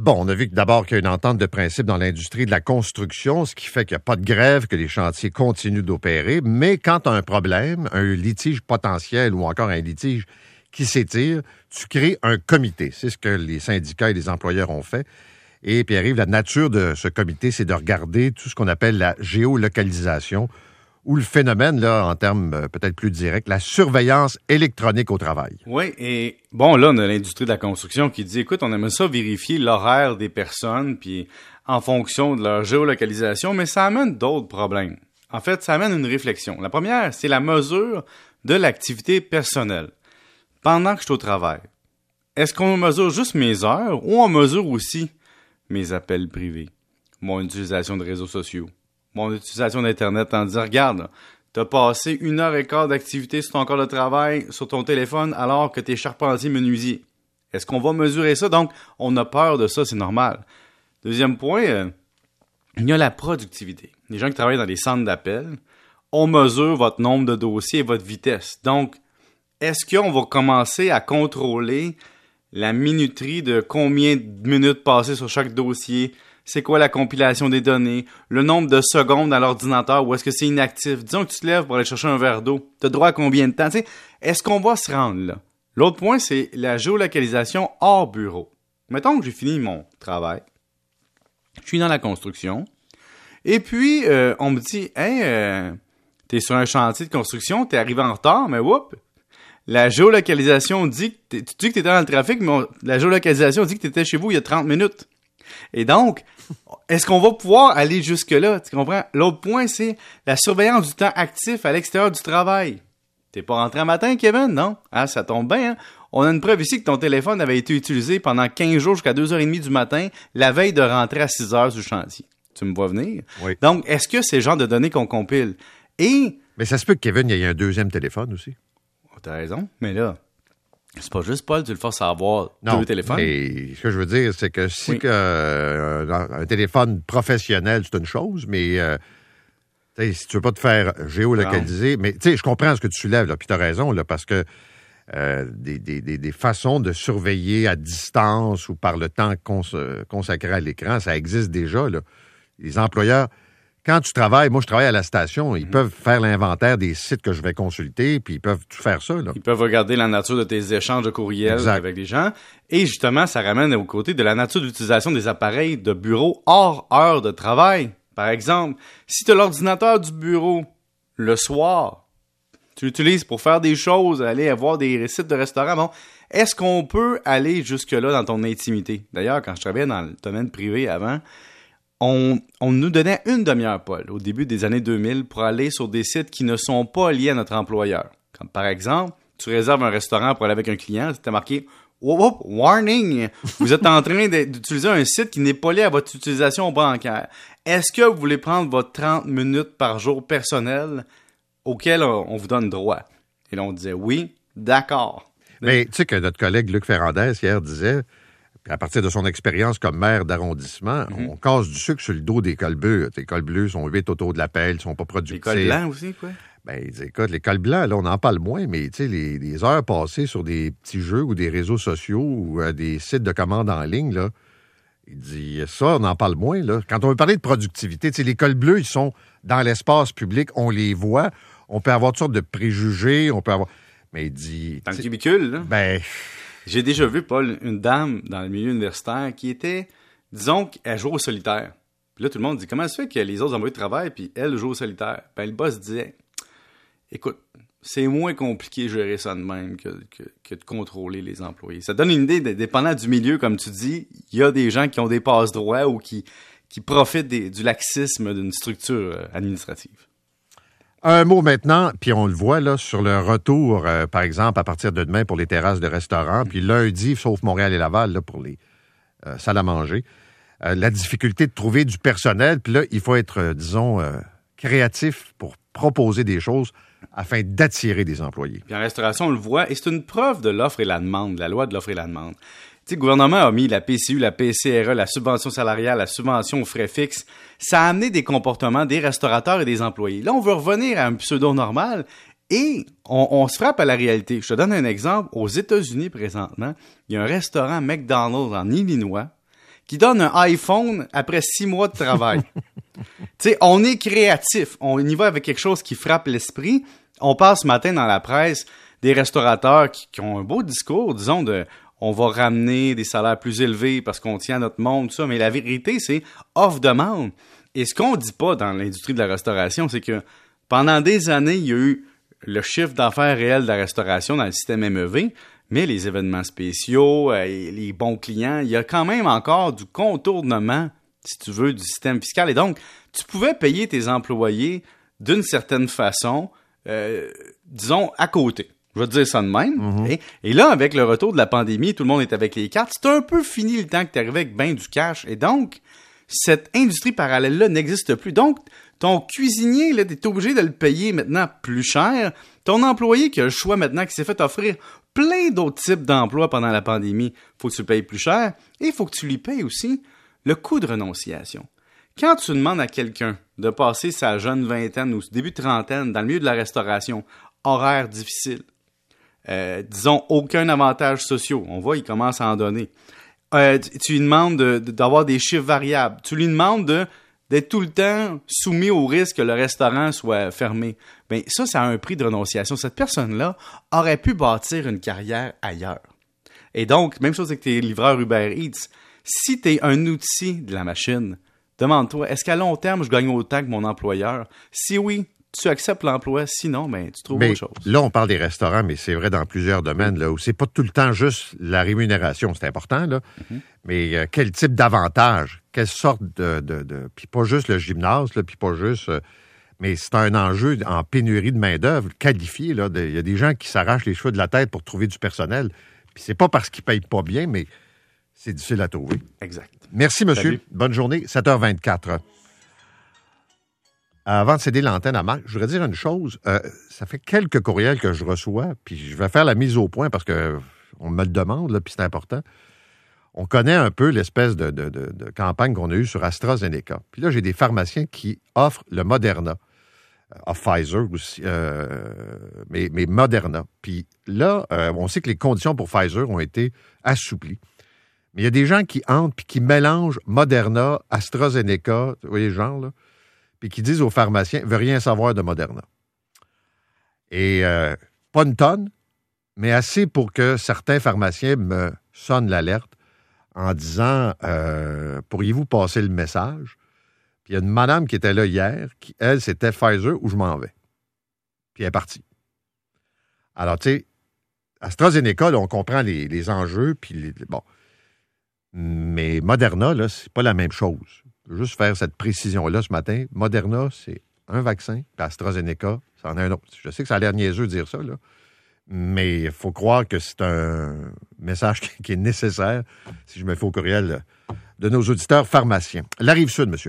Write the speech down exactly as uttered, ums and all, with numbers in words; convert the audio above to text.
Bon, on a vu que d'abord qu'il y a une entente de principe dans l'industrie de la construction, ce qui fait qu'il n'y a pas de grève, que les chantiers continuent d'opérer. Mais quand tu as un problème, un litige potentiel ou encore un litige qui s'étire, tu crées un comité. C'est ce que les syndicats et les employeurs ont fait. Et Pierre-Yves, la nature de ce comité, c'est de regarder tout ce qu'on appelle la géolocalisation, ou le phénomène, là, en termes euh, peut-être plus directs, la surveillance électronique au travail. Oui, et bon, là, on a l'industrie de la construction qui dit, écoute, on aimerait ça vérifier l'horaire des personnes, puis en fonction de leur géolocalisation, mais ça amène d'autres problèmes. En fait, ça amène une réflexion. La première, c'est la mesure de l'activité personnelle. Pendant que je suis au travail, est-ce qu'on mesure juste mes heures ou on mesure aussi mes appels privés, mon utilisation de réseaux sociaux, mon utilisation d'Internet en disant, regarde, t'as passé une heure et quart d'activité sur ton corps de travail, sur ton téléphone, alors que t'es charpentier menuisier. Est-ce qu'on va mesurer ça? Donc, on a peur de ça, c'est normal. Deuxième point, euh, il y a la productivité. Les gens qui travaillent dans les centres d'appel, on mesure votre nombre de dossiers et votre vitesse. Donc, est-ce qu'on va commencer à contrôler la minuterie de combien de minutes passées sur chaque dossier? C'est quoi la compilation des données? Le nombre de secondes à l'ordinateur ou est-ce que c'est inactif? Disons que tu te lèves pour aller chercher un verre d'eau. Tu as droit à combien de temps? T'sais, est-ce qu'on va se rendre là? L'autre point, c'est la géolocalisation hors bureau. Mettons que j'ai fini mon travail. Je suis dans la construction. Et puis, euh, on me dit, « Hey, euh, t'es sur un chantier de construction, t'es arrivé en retard, mais whoop! La géolocalisation dit que t'es, tu dis que t'étais dans le trafic, mais on, la géolocalisation dit que t'étais chez vous il y a trente minutes. » Et donc, est-ce qu'on va pouvoir aller jusque-là? Tu comprends? L'autre point, c'est la surveillance du temps actif à l'extérieur du travail. T'es pas rentré un matin, Kevin? Non? Ah, ça tombe bien, hein? On a une preuve ici que ton téléphone avait été utilisé pendant quinze jours jusqu'à deux heures trente du matin, la veille de rentrer à six heures du chantier. Tu me vois venir? Oui. Donc, est-ce que c'est le genre de données qu'on compile? Et... Mais ça se peut que Kevin, il y ait un deuxième téléphone aussi. Oh, t'as raison, mais là... C'est pas juste, Paul, tu le forces à avoir non, deux téléphones. Mais ce que je veux dire, c'est que si oui. que, euh, un téléphone professionnel, c'est une chose, mais euh, si tu veux pas te faire géolocaliser, non. Mais je comprends ce que tu soulèves, là, puis tu as raison, là, parce que euh, des, des, des, des façons de surveiller à distance ou par le temps cons- consacré à l'écran, ça existe déjà. Là. Les employeurs... Quand tu travailles, moi je travaille à la station, ils mmh. peuvent faire l'inventaire des sites que je vais consulter, puis ils peuvent tout faire ça. Là. Ils peuvent regarder la nature de tes échanges de courriels exact. Avec les gens. Et justement, ça ramène au côté de la nature d'utilisation des appareils de bureau hors heure de travail. Par exemple, si tu as l'ordinateur du bureau le soir, tu l'utilises pour faire des choses, aller voir des sites de restaurants, bon, est-ce qu'on peut aller jusque-là dans ton intimité? D'ailleurs, quand je travaillais dans le domaine privé avant, On, on nous donnait une demi-heure, Paul, au début des années deux mille, pour aller sur des sites qui ne sont pas liés à notre employeur. Comme par exemple, tu réserves un restaurant pour aller avec un client, c'était marqué oh, oh, « Warning! Vous êtes en train d'utiliser un site qui n'est pas lié à votre utilisation bancaire. Est-ce que vous voulez prendre votre trente minutes par jour personnel auquel on vous donne droit? » Et là, on disait « Oui, d'accord. » Mais tu sais que notre collègue Luc Ferrandez, hier, disait... À partir de son expérience comme maire d'arrondissement, mm-hmm. on casse du sucre sur le dos des cols bleus. Les cols bleus sont huit autour de l'appel, ils sont pas productifs. Les cols blancs aussi, quoi? Ben, il dit, écoute, les cols blancs, là, on en parle moins, mais tu sais, les, les heures passées sur des petits jeux ou des réseaux sociaux ou euh, des sites de commandes en ligne, là, il dit, ça, on en parle moins, là. Quand on veut parler de productivité, tu sais, les cols bleus, ils sont dans l'espace public, on les voit, on peut avoir toutes sortes de préjugés, on peut avoir... Mais il dit... Dans le cubicule, là? Ben... J'ai déjà vu, Paul, une dame dans le milieu universitaire qui était, disons, qu'elle jouait au solitaire. Puis là, tout le monde dit, comment ça se fait que les autres employés de travail, puis elle joue au solitaire? Ben, le boss disait, écoute, c'est moins compliqué de gérer ça de même que, que, que de contrôler les employés. Ça donne une idée, dépendant du milieu, comme tu dis, il y a des gens qui ont des passe-droits ou qui, qui profitent des, du laxisme d'une structure administrative. Un mot maintenant, puis on le voit là sur le retour, euh, par exemple, à partir de demain pour les terrasses de restaurants, puis lundi, sauf Montréal et Laval, là, pour les euh, salles à manger. Euh, la difficulté de trouver du personnel, puis là, il faut être, euh, disons, euh, créatif pour proposer des choses afin d'attirer des employés. Puis en restauration, on le voit, et c'est une preuve de l'offre et la demande, la loi de l'offre et la demande. Tu sais, le gouvernement a mis la P C U, la P C R E, la subvention salariale, la subvention aux frais fixes. Ça a amené des comportements des restaurateurs et des employés. Là, on veut revenir à un pseudo-normal et on, on se frappe à la réalité. Je te donne un exemple. Aux États-Unis, présentement, il y a un restaurant McDonald's en Illinois qui donne un iPhone après six mois de travail. Tu sais, on est créatif. On y va avec quelque chose qui frappe l'esprit. On passe ce matin dans la presse des restaurateurs qui, qui ont un beau discours, disons, de on va ramener des salaires plus élevés parce qu'on tient à notre monde, tout ça. Mais la vérité, c'est offre-demande. Et ce qu'on dit pas dans l'industrie de la restauration, c'est que pendant des années, il y a eu le chiffre d'affaires réel de la restauration dans le système M E V, mais les événements spéciaux, euh, les bons clients, il y a quand même encore du contournement, si tu veux, du système fiscal. Et donc, tu pouvais payer tes employés d'une certaine façon, euh, disons, à côté. Je vais te dire ça de même. Mm-hmm. Et, et là, avec le retour de la pandémie, tout le monde est avec les cartes. C'est un peu fini le temps que tu arrivais avec ben du cash. Et donc, cette industrie parallèle-là n'existe plus. Donc, ton cuisinier, là, t'es obligé de le payer maintenant plus cher. Ton employé qui a le choix maintenant, qui s'est fait offrir plein d'autres types d'emplois pendant la pandémie, faut que tu le payes plus cher. Et il faut que tu lui payes aussi le coût de renonciation. Quand tu demandes à quelqu'un de passer sa jeune vingtaine ou début trentaine dans le milieu de la restauration, horaire difficile, euh, disons aucun avantage social, on voit, il commence à en donner. Euh, tu, tu lui demandes de, de, d'avoir des chiffres variables. Tu lui demandes de d'être tout le temps soumis au risque que le restaurant soit fermé. Bien, ça, ça a un prix de renonciation. Cette personne-là aurait pu bâtir une carrière ailleurs. Et donc, même chose avec tes livreurs Uber Eats. Si tu es un outil de la machine, demande-toi, est-ce qu'à long terme, je gagne autant que mon employeur? Si oui, tu acceptes l'emploi. Sinon, ben, tu trouves mais autre chose. Là, on parle des restaurants, mais c'est vrai dans plusieurs domaines, là, où c'est pas tout le temps juste la rémunération. C'est important, là. Mm-hmm. Mais euh, quel type d'avantage? Quelle sorte de... de, de puis pas juste le gymnase, là, puis pas juste... Euh, mais c'est un enjeu en pénurie de main-d'œuvre qualifiée, là. Il y a des gens qui s'arrachent les cheveux de la tête pour trouver du personnel. Puis c'est pas parce qu'ils payent pas bien, mais c'est difficile à trouver. Exact. Merci, monsieur. Salut. Bonne journée. sept heures vingt-quatre. Avant de céder l'antenne à Marc, je voudrais dire une chose. Euh, ça fait quelques courriels que je reçois, puis je vais faire la mise au point parce que on me le demande, là, puis c'est important. On connaît un peu l'espèce de, de, de, de campagne qu'on a eue sur AstraZeneca. Puis là, j'ai des pharmaciens qui offrent le Moderna. Euh, offre Pfizer aussi, euh, mais, mais Moderna. Puis là, euh, on sait que les conditions pour Pfizer ont été assouplies. Mais il y a des gens qui entrent puis qui mélangent Moderna, AstraZeneca, vous voyez le genre, là? Puis qui disent aux pharmaciens, ne veut rien savoir de Moderna. Et euh, pas une tonne, mais assez pour que certains pharmaciens me sonnent l'alerte en disant, euh, pourriez-vous passer le message? Puis il y a une madame qui était là hier, qui, elle, c'était Pfizer où je m'en vais. Puis elle est partie. Alors, tu sais, AstraZeneca, là, on comprend les, les enjeux, puis les, bon. Mais Moderna, là, c'est pas la même chose. Je veux juste faire cette précision-là ce matin. Moderna, c'est un vaccin, puis AstraZeneca, c'en est un autre. Je sais que ça a l'air niaiseux de dire ça, là, mais il faut croire que c'est un message qui est nécessaire, si je me fais au courriel de nos auditeurs pharmaciens. La Rive-Sud, monsieur.